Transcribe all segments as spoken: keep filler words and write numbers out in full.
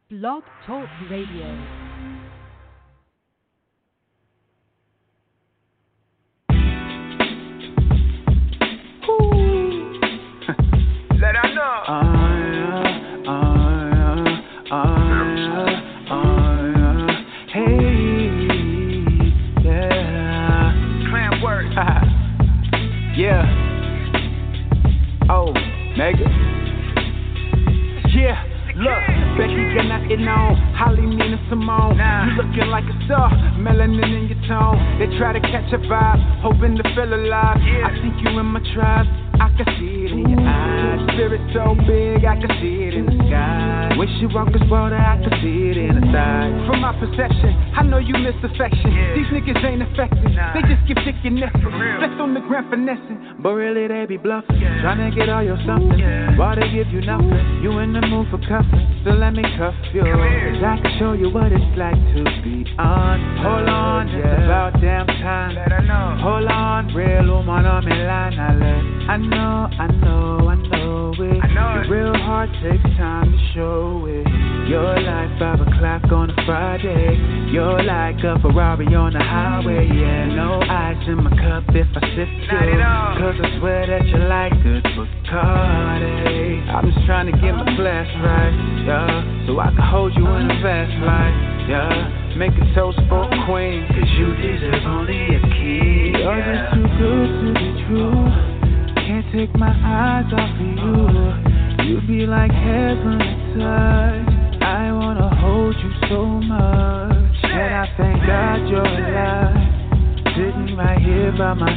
Blog Talk Radio. Let her know. Uh, uh, uh, uh, uh, hey, yeah. Clan work. Yeah. Oh, nigga. Yeah. Look, Becky got nothing on, Holly, Nina, Simone. Nah. You looking like a star, melanin in your tone. They try to catch a vibe, hoping to feel alive. Yeah. I think you in my tribe, I can see it in your eyes. Spirit so big, I can see it in the sky. When she walk this water, I can see it in her thighs. From my perception, I know you miss affection. Yeah. These niggas ain't effective, nah. They just give dick your nephew. Flex on the ground finessing, but really they be bluffing. Yeah. Trying to get all your something, yeah. Why they give you nothing? You in the mood for cuffing. So let me cuff you, cause I can show you what it's like to be on. Hold on, it's yeah. about damn time. Let her know. Hold on, real woman on me line. I let I know, I know, I know it. I know it. Real heart takes time to show it. You're like five o'clock on a Friday. You're like a Ferrari on the highway. Yeah, no ice in my cup if I sip you. Cause I swear that you like good Bacardi. I'm just trying to get my glass right, yeah, so I can hold you in a vast light, yeah. Make a toast for a queen, cause you deserve only a king. You're yeah. just too good to be true. Can't take my eyes off of you. You be like heaven to touch. I wanna hold you so much. And I thank God you're alive, sitting right here by my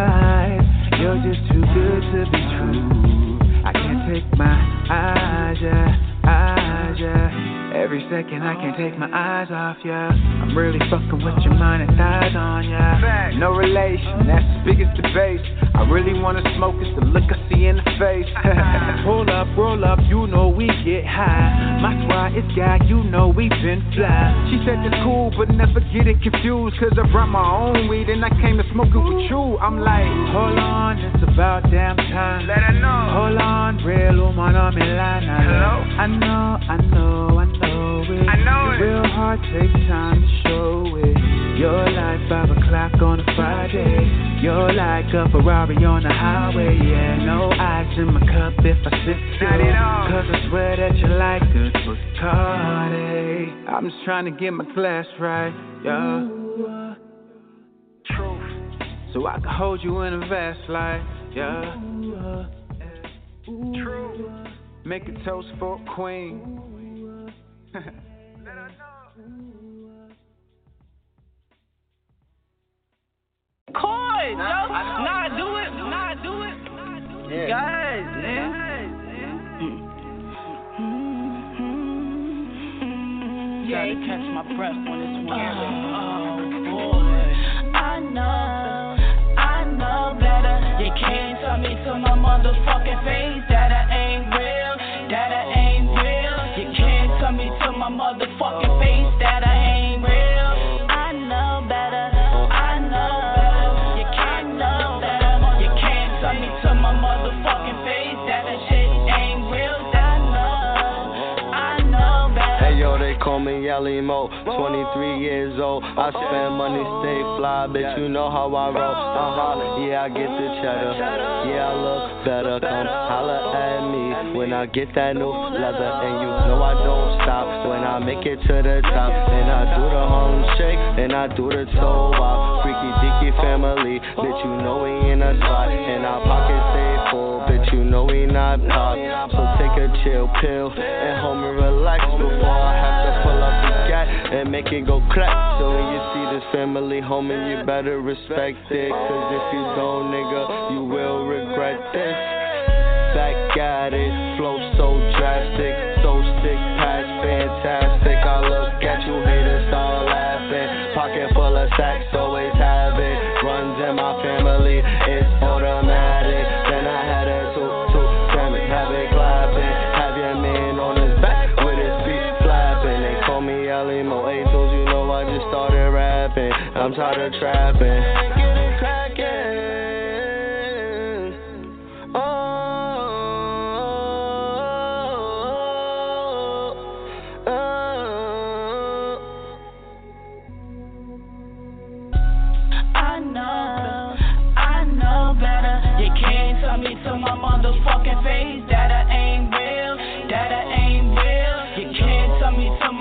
side. You're just too good to be true. I can't take my eyes, yeah, eyes, yeah. Every second I can't take my eyes off ya. I'm really fucking with your mind and thighs on ya. No relation, that's as big as the base. I really wanna smoke, it's the look I see in the face. Pull up, roll up, you know we get high. My squad is guy, you know we been fly. She said it's cool, but never get it confused. Cause I brought my own weed and I came to smoke it with you. I'm like, hold on, it's about damn time. Let her know. Hold on, real woman on me line. Hello? I know, I know, I know. It. I know it. Real heart takes time to show it. You're like five o'clock on a Friday. You're like a Ferrari on the highway. Yeah, no ice in my cup if I sip you. Cause I swear that you like good Bacardi. I'm just trying to get my glass right, yeah. Truth. So I can hold you in a vast light, yeah. Truth. Make a toast for a queen. Coy, nah, nah, do it, nah, do it, yeah. Guys, man. Gotta catch my breath on this one. Oh boy, I know, I know better. You can't tell me to my motherfucking face that I ain't real, that I ain't real. You can't tell me to my motherfucking face that I ain't real. I know better, I know better. You can't know better. You can't tell me to my motherfucking face that that shit ain't real. I know, I know better. Hey yo, they call me Yelly Mo, twenty-three years old. I spend money, stay fly, bitch. You know how I roll. Uh huh. Yeah, I get the cheddar. Yeah, I look better. Come holla at me when I get that new leather, and you know I don't stop when I make it to the top. And I do the Harlem Shake, and I do the toe walk. Freaky deaky family, bitch. You know we in a spot, and our pockets stay full, bitch. You know we not pop. So take a chill pill and home and relax before I have to pull up the gat and make it go clap. So when you see this family home, and you better respect it, cause if you don't, nigga, you will regret this. Back at it, flow so drastic, so sick, past fantastic. I look at you, haters start laughing. Pocket full of sacks, always have it. Runs in my family, it's automatic. Then I had a toot toot, damn it, have it clapping. Have your man on his back with his feet flapping. They call me Ellie Mo, eight tools, you know I just started rapping. I'm tired of trapping. Oh,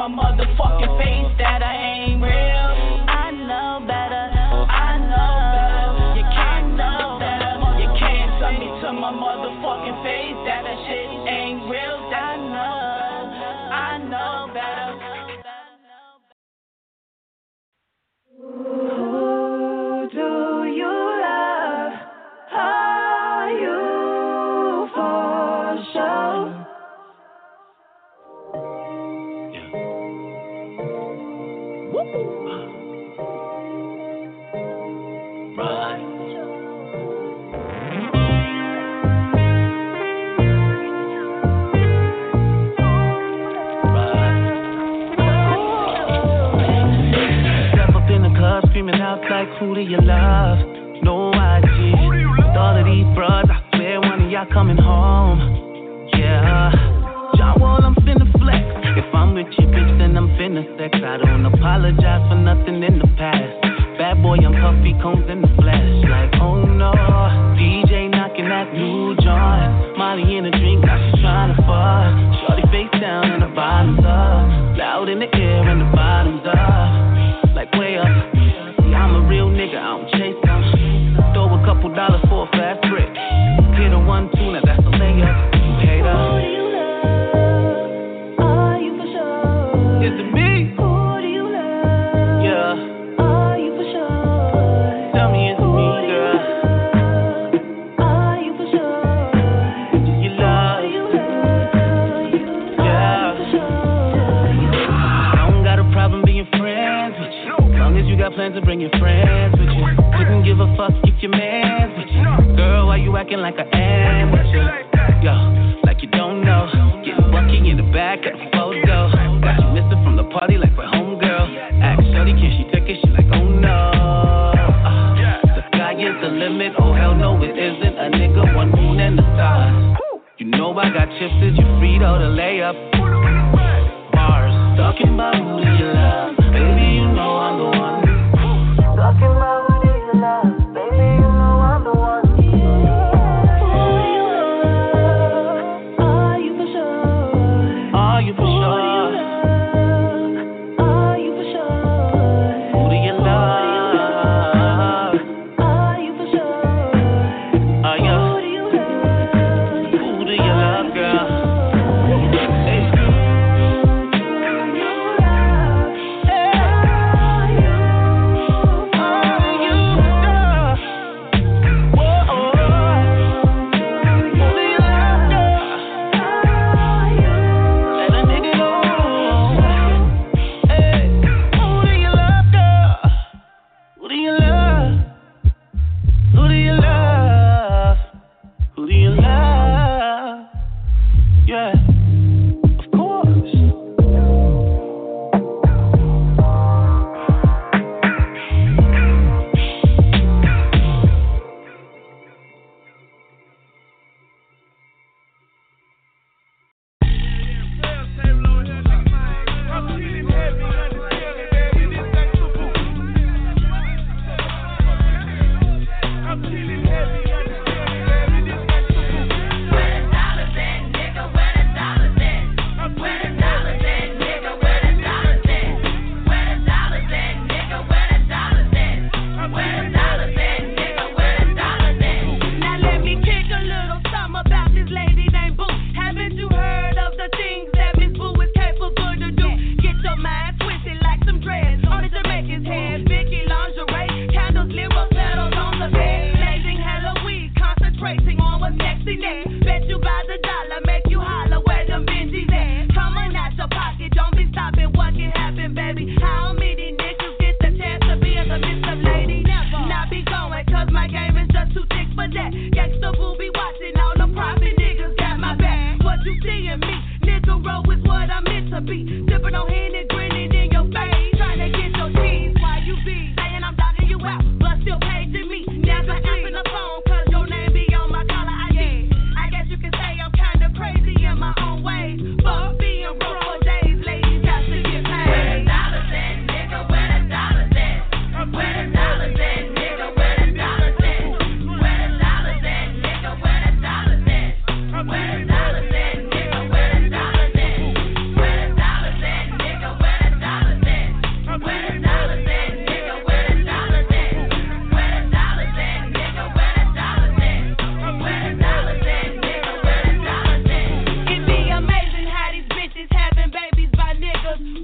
my motherfucking face that I ain't real. I know better, I know better. You can't know better. You can't tell me to my motherfucking face that that shit ain't real. I know, I know better. Who do you love? Are you for sure? Right. Screaming out like, who do you love? No I G. With all of these bros, I swear one of y'all coming home. Yeah. John Wall, I'm finna flex. If I'm with you, bitch, then I'm finna sex. I don't apologize for nothing in the past. Bad boy, I'm puffy combs in the flesh. Like, oh no. D J knocking that new joint. Molly in a drink, now she tryna fuck. Shorty face down and the bottoms up. Loud in the air and the bottoms up. Like way up. I'm a real nigga, I don't chase them. Throw a couple dollars for a fast break. Hit a one, two, now that's a layup. Hater. Who do you love? Are you for sure? Is it me? Who do you love? Yeah. Are you for sure? Tell me it's Who me, do you girl. love? Are you for sure? Do you love? Who do you love? You Yeah. are for sure? I don't got a problem being friends with you. As long as you got plans to bring your friends with you. Couldn't give a fuck if your man's with you. Girl, why you acting like I am with you? Yo, like you don't know. Getting bucky in the back of the photo. Got you missing from the party like we're homegirl. Ask shorty, can she take it? She like, oh no. Uh, the sky is the limit. Oh hell no, it isn't. A nigga, one moon and the stars. You know I got chips, is you free though to lay up? Bars. Talking about who do you love? Baby, you know I'm the one. Talking about who do you love? Baby, you know I'm the one. Who do you love? Are you for sure? Are you for Who sure? do you love? Are you for sure? Who do you love? Are you for sure? Are you? Who do you love? Who do you love, girl? Hey.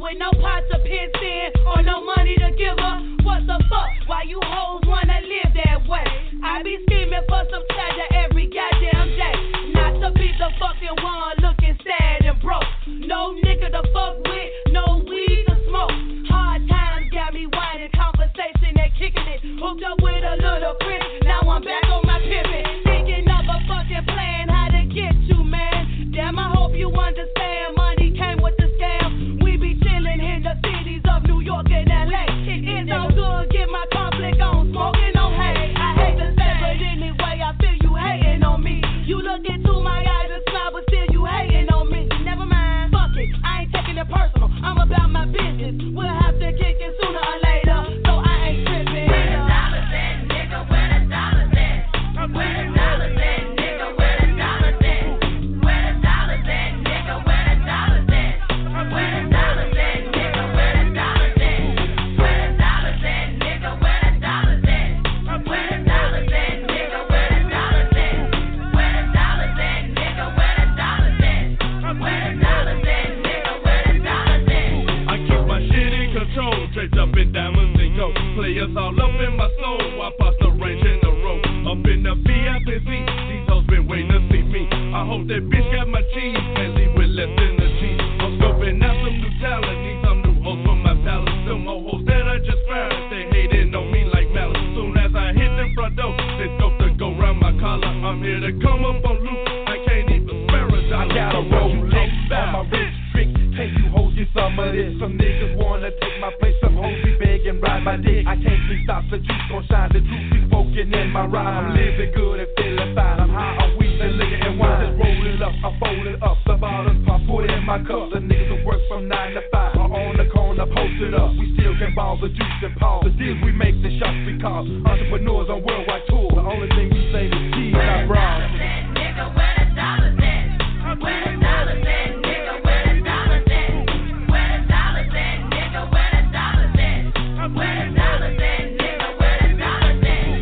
with no pot to piss in or no money to give her. What the fuck? Why you hoes wanna live that way? I be scheming for some pleasure every goddamn day. Not to be the fucking one looking sad and broke. No nigga to fuck with, no weed to smoke. Hard times got me whining, conversation and kicking it. Hooked up with a little prince, now I'm back on my pivot. Thinking of a fucking plan, how to get you, man. Damn, I hope you understand, money came with the scam. We be chillin' in the cities of New York and L A. It's all good, get my conflict on, smoking on hay. I hate to say, but anyway, I feel you hating on me. You look into my eyes and smile, but still you hating on me. Never mind, fuck it, I ain't taking it personal. I'm about my business. We'll have to kick it sooner or later, so I ain't tripping. Where the dollars at, nigga? Where the dollars at? Where the dollars at, nigga? Where the dollars at? Where the dollars at, nigga? Where the dollars at? Where the dollars at, nigga? Where the dollars at? Where the dollars at, nigga? Where the dollars at? Where the dollars at, nigga? Where the dollars at? Where the dollars at, nigga? Where the dollars at? Where the dollars at, nigga? Where the dollars at? I keep my shit in control, draped up in diamonds and gold. Players all up in my soul, I pass the range in the road. Up in the V I P Z, these hoes been waiting to see me. I hope that bitch got my cheese, and leave with less than the cheese. I'm scoping out some new talent, need some new hoes for my palace. Some more hoes that I just found, they hating on me like malice. Soon as I hit the front door, they scope to go round my collar. I'm here to come up on loop, I can't even spare a dollar. I got a Rolex on my wrist, trick, take you hoes get some of this. Some niggas wanna take my place, some hoes be begging, ride my dick. I can't be stopped, the juice gon' shine, the truth be spoken in my rhyme. I'm living good and feeling fine, I'm high on weed and liquor and wine. Just roll it up, I fold it up, the bottles I put it in my cup. The niggas who work from nine to five are on the corner, posted up. We still can ball the juice and pause. The deals we make, the shots we call. Entrepreneurs on worldwide tour. The only thing we say is G's not brown. Nigga, where the dollars at? Where the dollars at, nigga? Where the dollars at? Where the dollars at, nigga? Where the dollars at? Where the dollars at, nigga? Where the dollars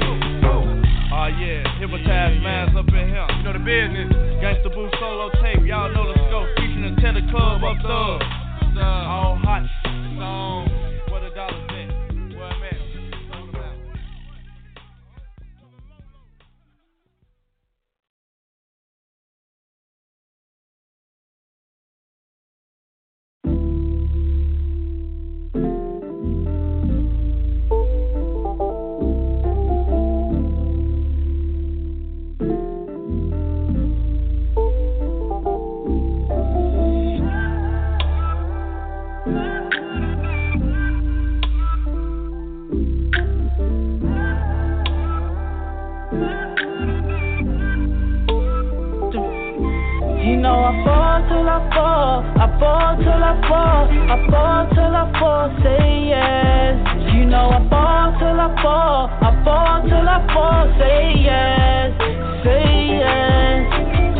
at? Oh yeah, hypnotized minds up in here. You know the business. Gangsta Boo solo tape. Y'all know the scope. Featuring the Teddy Club up thug. All hot. Song. Where the dollars at? Where I'm at? You know I fall till I fall, I fall till I fall, I fall till I fall, say yes. You know I fall till I fall, I fall till I fall, say yes, say yes.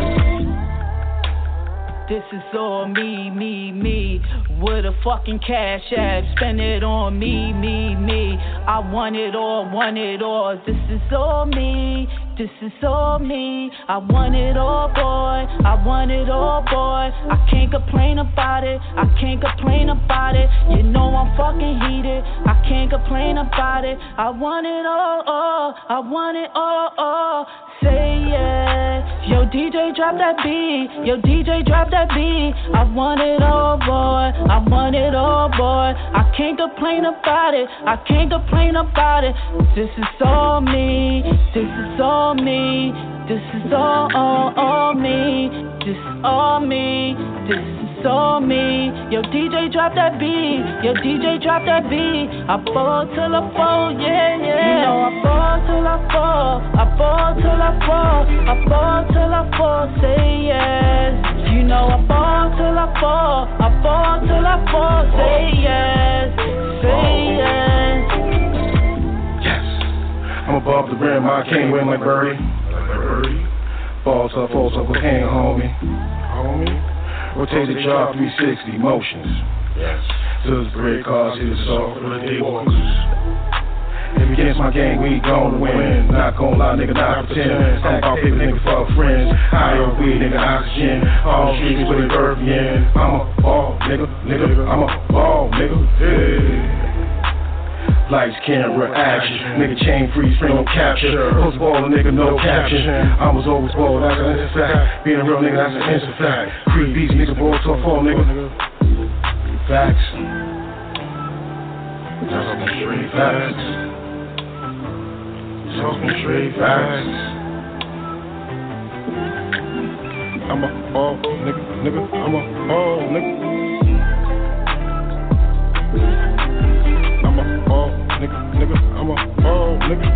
This is all me, me, me, with a fucking cash app, spend it on me, me, me. I want it all, want it all, this is all me. This is all me, I want it all, boy, I want it all, boy. I can't complain about it, I can't complain about it. You know I'm fucking heated, I can't complain about it. I want it all, all, I want it all, all. Say yeah, yo D J drop that beat, yo D J drop that beat. I want it all, boy, I want it all, boy. I can't complain about it, I can't complain about it. This is all me, this is all me, this is all, all, all me, this is all me, this is all me. Yo D J drop that beat, yo D J drop that beat. I fall till I fall, yeah, yeah. You know I fall till I fall, I fall till I fall, I fall till I fall, say yes. You know I fall till I fall, I fall till I fall, say yes, say yes. I'm above the rim, I can't win like Birdie. Falls up, falls up, what can homie? Homie? Rotate the job, three sixty motions. Yes. To the great cause, hit us off for the day walkers. If against my gang, we gon' win. Not gon' lie, nigga, not pretend. I'm about paper, nigga, fuck friends. Higher weed, nigga, oxygen. All streets with a burp in. I'm a ball, nigga, nigga, I'm a ball. nigga. Hey. Lights, camera, action. Nigga chain freeze, frame no capture. Post ball, a nigga, no caption. I was always bald, that's an fact. Being a real nigga, that's an instant fact. Creep beats, nigga, ball, tough fall, nigga. Facts. Talking straight facts. Talking straight facts. I'm a all nigga, nigga. I'm a all nigga. I'm a all nigga, nigga. I'm a all nigga.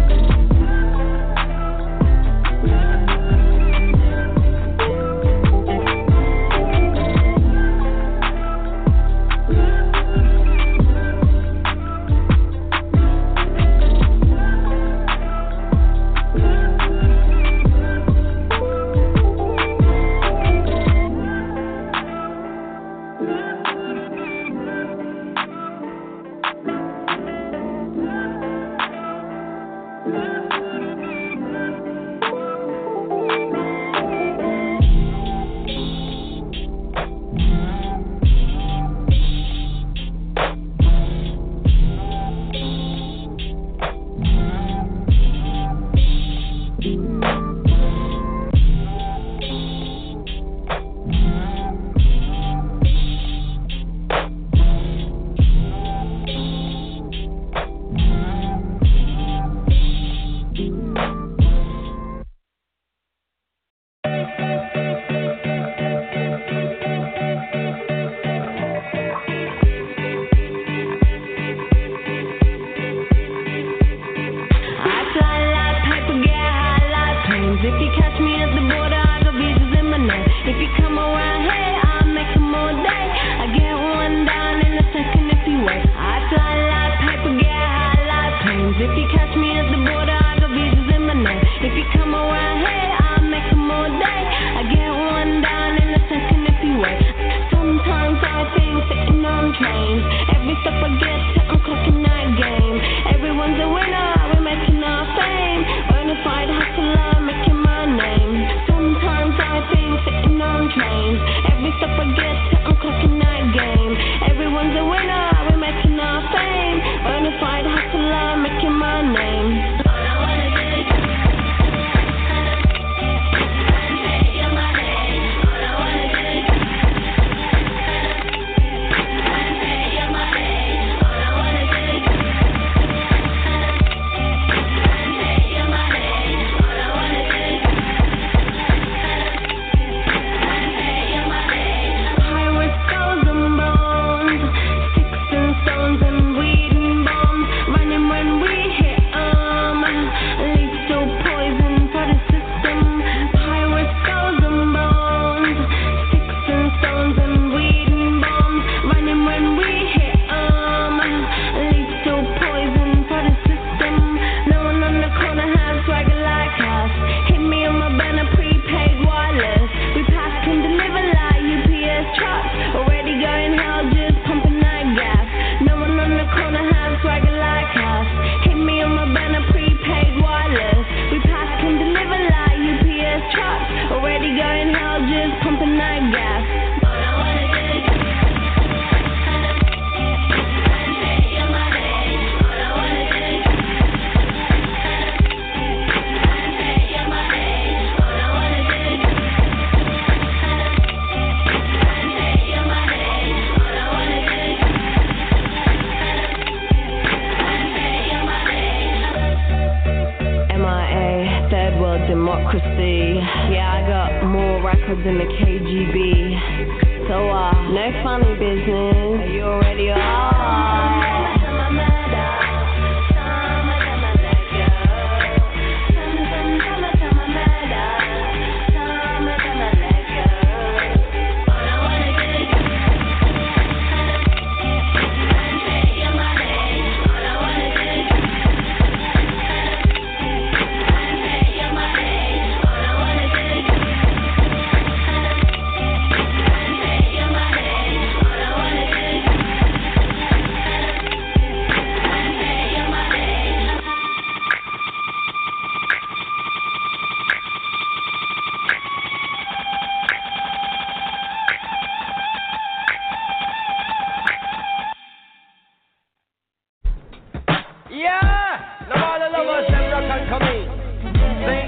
Come in. Say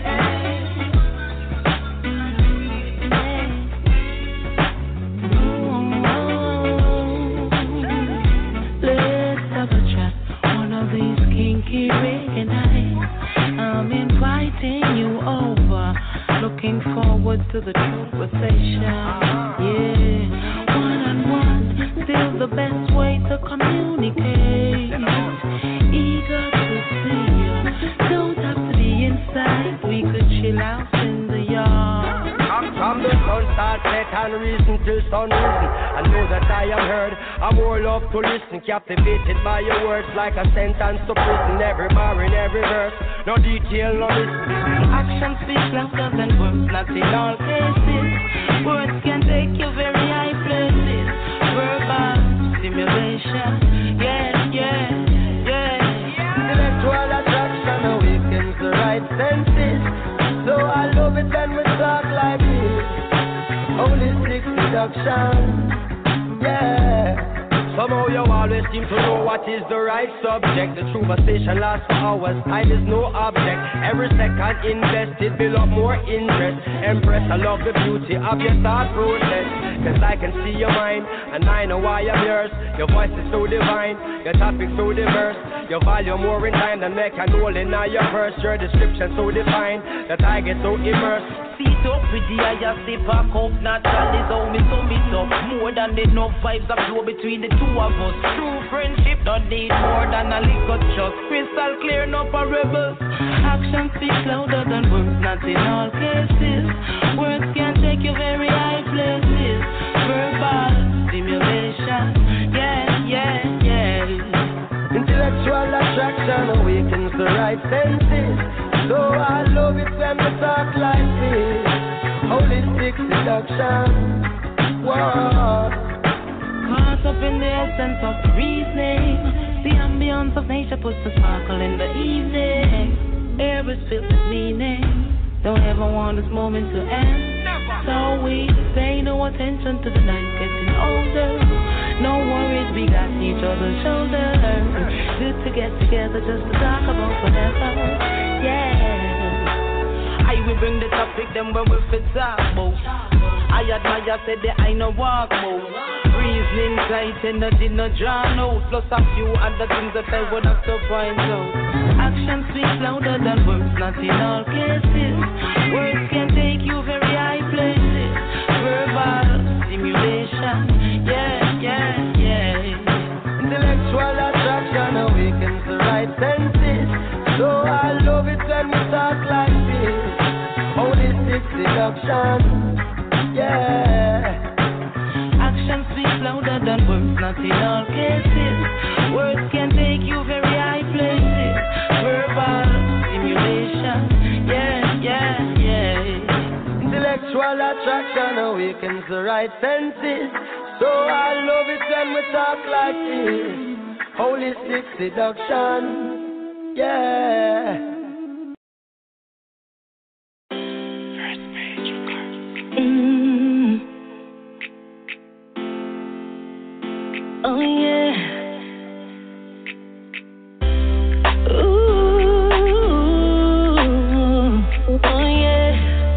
let's have a chat one of these kinky reggae nights. I'm inviting you over. Looking forward to the conversation. Yeah, one on one, still the best way to communicate. Eager to see you, don't have to be inside. We could chill out in the yard. From the sun start set and reason till sun risen. I know that I am heard. I more love to listen. Captivated by your words like a sentence to prison. Every bar in every verse. No detail, no listen. Action speaks louder than words, not in all cases. Words can take you very high places. Verbal stimulation. Yeah, yeah, yeah. Intellectual attraction awakens the right senses. So I love it when we talk like this. Holistic seduction. Yeah. Somehow you always seem to know what is the right subject. The true conversation lasts for hours, time is no object. Every second invested build up more interest. Empress, I love the beauty of your thought process. Cause I can see your mind, and I know why I'm yours. Your voice is so divine, your topic so diverse. Your volume more in time than make a goal in your verse. Your description so defined, that I get so immersed. Seat up with the higher step back up. Natural is how me sum it up. More than enough vibes that flow between the two of us. True friendship don't need more than a little trust. Crystal clear, no parables. Action speaks louder than words, not in all cases. Words can take you very high places. Verbal stimulation, yeah, yeah, yeah. Intellectual attraction awakens the right senses. So I love it when we talk like this. Holistic seduction. Whoa. Caught up in the essence of reasoning. The ambience of nature puts a sparkle in the evening. Air is filled with meaning. Don't ever want this moment to end. So we pay no attention to the night getting older. No worries, we got each other's shoulders. Good to get together just to talk about whatever. Yeah. I will bring the topic then when we fit talk about. I admire said that I know walk move. Reasoning tight, energy no drawn out. Plus a few other things that I would have to find out. Action speaks louder than words, not in all cases. Words can take you very high places. Verbal stimulation, yeah, yeah, yeah. Intellectual attraction awakens the right senses. So I love it when we talk like this. Holistic seduction, yeah. Action speaks louder than words, not in all cases. Words can take you very high places. Verbal stimulation, yeah, yeah, yeah. Intellectual attraction awakens the right senses. So I love it when we talk like this. Holistic seduction, yeah. Mm. Oh yeah. Ooh. Oh yeah.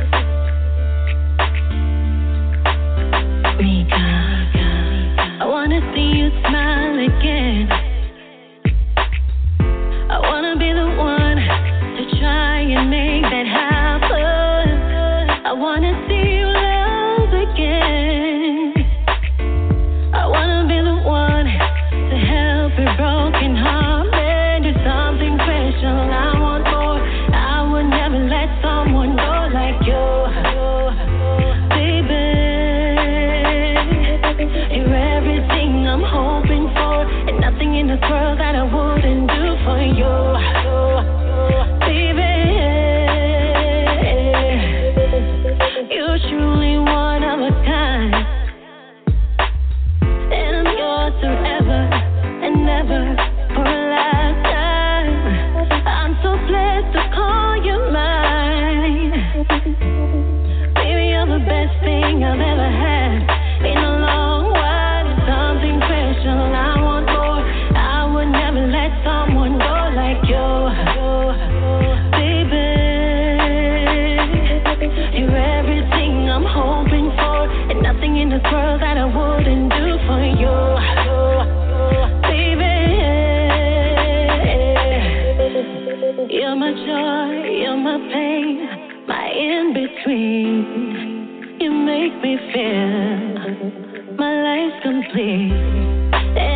Mika, I wanna see you smile again. I wanna be the one to try and make that happen. I wanna see you love again. I wanna be the one to help your broken heart and do something special. I want more. I would never let someone go like you, baby. You're everything I'm hoping for, and nothing in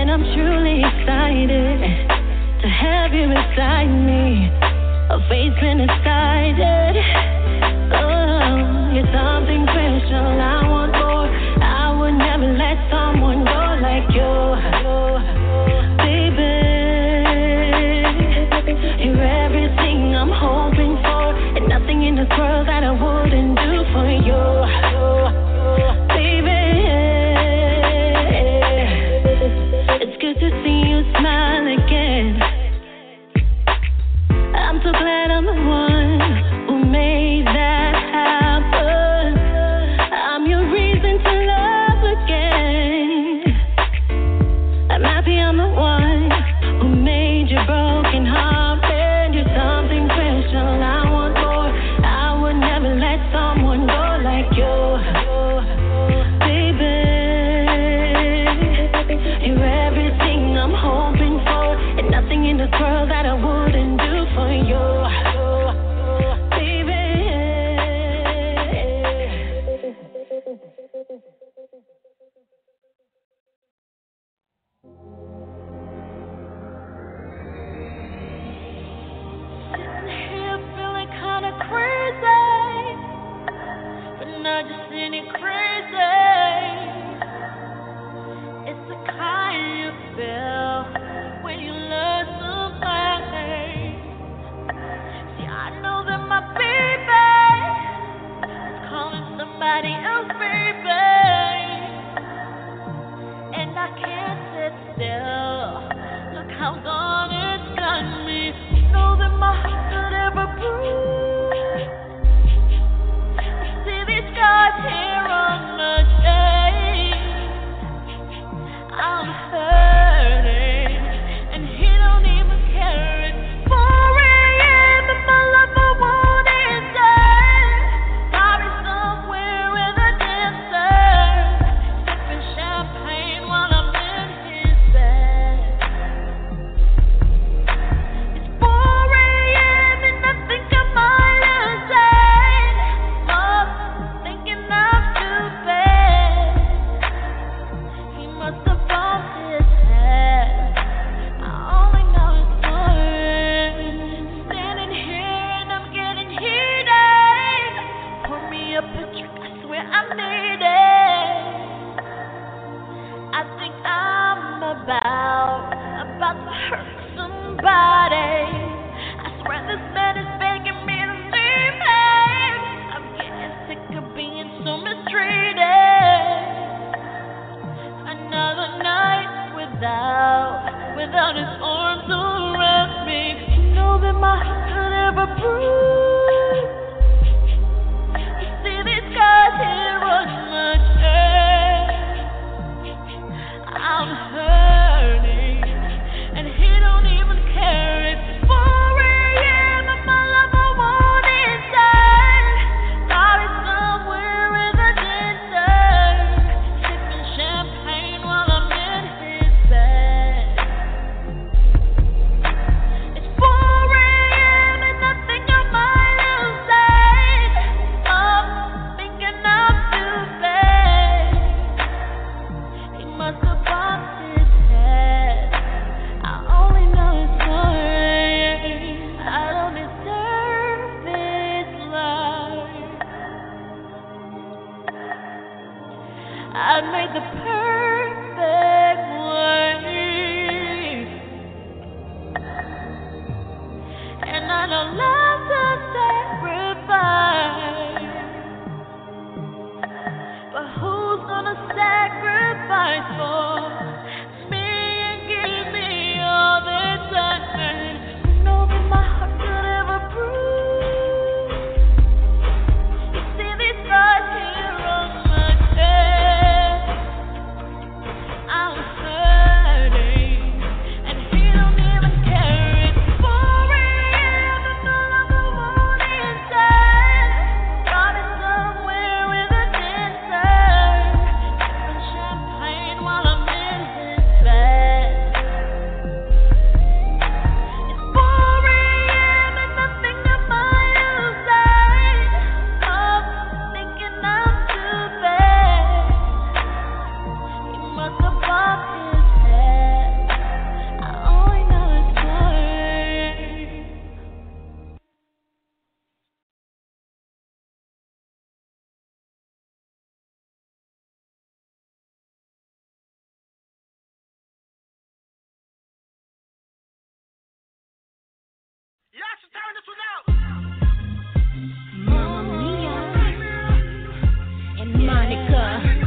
And I'm truly excited to have you beside me. A face been decided. Oh, you're something special. I want more. I would never let someone go like you, baby. You're everything I'm hoping for, and nothing in this world that I wouldn't do for you, baby. It's good to see you smile again. I'm so glad I'm the one who made that happen. I'm your reason to love again. I'm happy I'm the one who made your broken heart bend. You're something special. I want more. I would never let someone go like you, baby. You're everything I'm hoping for, and nothing in this world that I wouldn't do for you, baby. Sitting here feeling kinda crazy, but not just any crazy. It's the kind you feel when you love somebody. See, I know that my baby is calling somebody else baby, and I can't sit still. Look how gone it's got me. You know that my heart could ever bruise. See these scars here on the chain. I'm hurting, and he don't even care. It's four a.m. and my lover won't answer. Probably somewhere in a desert, sipping champagne while I'm in his bed. It's four a.m. and I think I might have died. Oh, thinking I'm too bad. He must have bumped his head. I only know it's one. Standing here and I'm getting heated. Pour me up a drink, I swear I need it. I think I'm about, about to hurt somebody. I swear this man is begging me to leave him. I'm getting sick of being so mistreated. Another night without, without his arms around me. You know that my heart could ever bruise. You see these scars here on my chest. I'm hurting, and he don't even care. It's four a.m. and my lover won't answer. Probably somewhere in the desert, sipping champagne while I'm in his bed. It's four a.m. and I think I might Mamma Mia and Monica.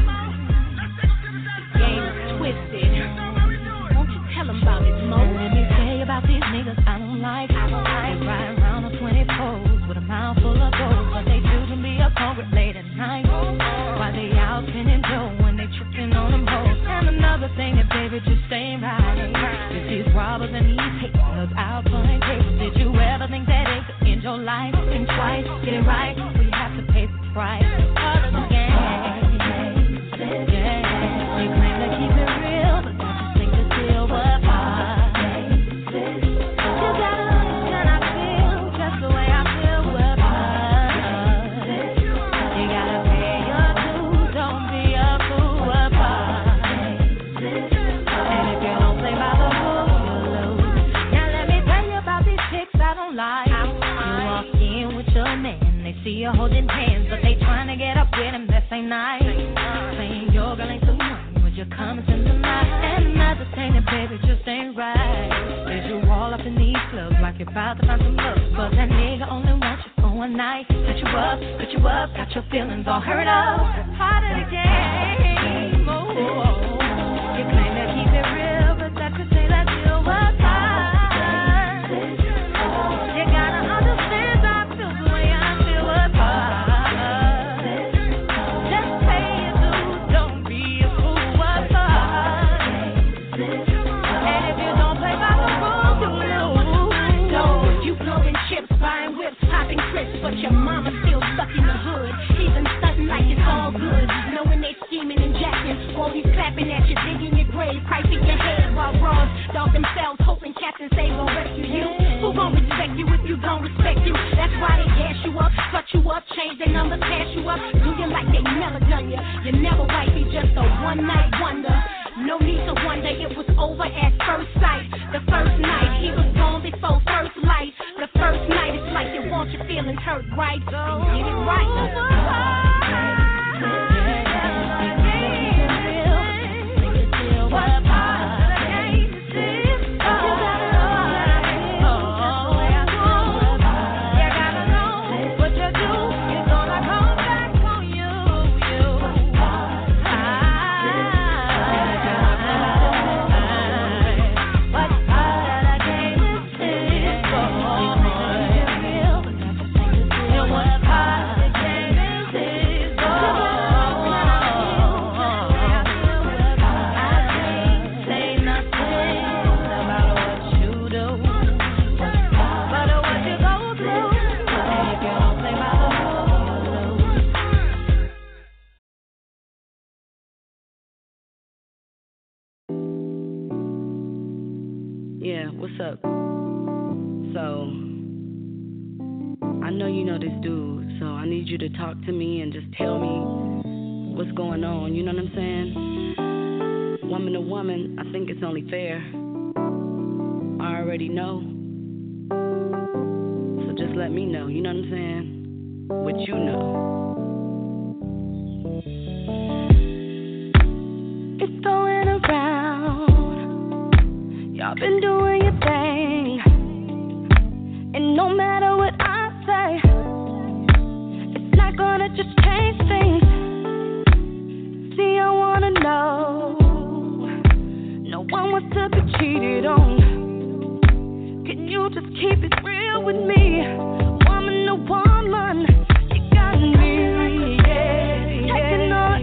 The game is twisted. Won't you tell them about it, Mo? Let me tell you about these niggas I don't like. I don't like. They ride around on twenty-fours with a mouth full of gold, but they do to be up hungry late at night. While they out pinning dough when they tripping on them hoes. And another thing that baby just ain't right is these robbers and these haters out playing games. Did you ever think that it could end your life? Think twice, get it right, or you have to pay the price. Part of the game. Yeah, they claim to keep it real, but don't you think the deal was hard? You gotta understand I feel just the way I feel with her. You gotta pay your dues, don't be a fool with her. And if you don't play by the rules, you'll lose. Now let me tell you about these chicks I don't like. You walk in with your man, they see you holding hands, but they trying to get up with him, that ain't nice. Saying your girl ain't too young, would you come and spend the night? And another thing that baby just ain't right is you all up in these clubs like you're about to find some love, but that nigga only wants you for one night. Set you up, put you up, got your feelings all hurt up. Part of the game. Oh, you claim to keep it real, but that could say that you was hard. You gotta understand I feel the way I feel with her. Just pay your dues, don't be a fool with her. And if you don't play by the rules, you lose. So you blowing chips, buying whips, popping crisps, but your mama still stuck in the hood. Even stunting like it's all good, knowing they scheming and jacking. While he's clapping at you, digging your grave, pricing your head while wrongs dog themselves, hoping Captain Save gon' rescue you. Who gon' respect you if you gon' respect you? That's why they gas you up, cut you up, change their numbers, cash you up, do you like they never done you. You never wifey, just a one night wonder. No need to wonder, it was over at first sight. The first night, he was gone before first light. The first night, it's like you want your feelings hurt, right? So get it right. Yeah, what's up? So, I know you know this dude, so I need you to talk to me and just tell me what's going on, you know what I'm saying? Woman to woman, I think it's only fair. I already know. So just let me know, you know what I'm saying? What you know. It's going around. Y'all been doing your thing, and no matter what I say, it's not gonna just change things. See, I wanna know, no one wants to be cheated on. Can you just keep it real with me? Woman to woman, you got me, yeah, taking all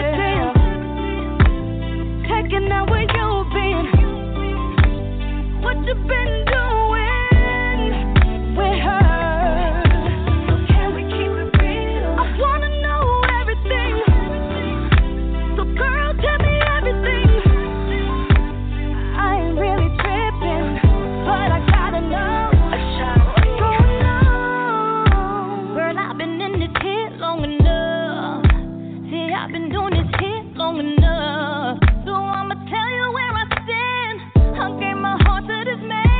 evidence, taking out where you've been. What you been doing with her? So can we keep it real? I wanna know everything. So girl, tell me everything. I ain't really tripping, but I gotta know what's going on. Girl, I've been in this hit long enough. See, I've been doing this hit long enough. So I'ma tell you where I stand. I gave my heart to this man.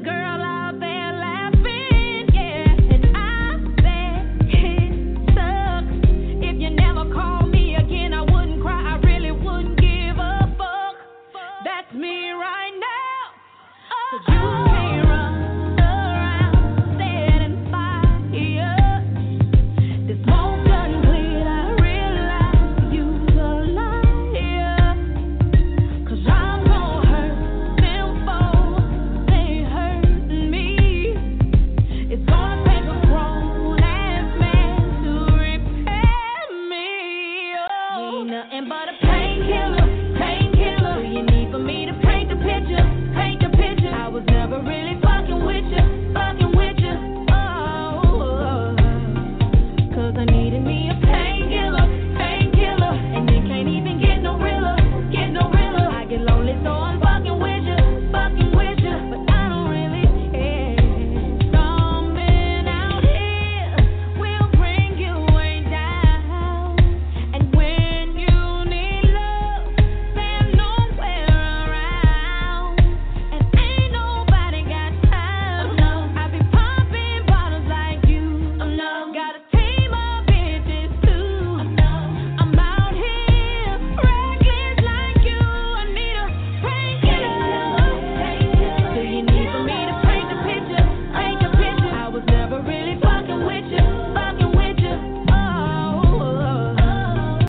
girl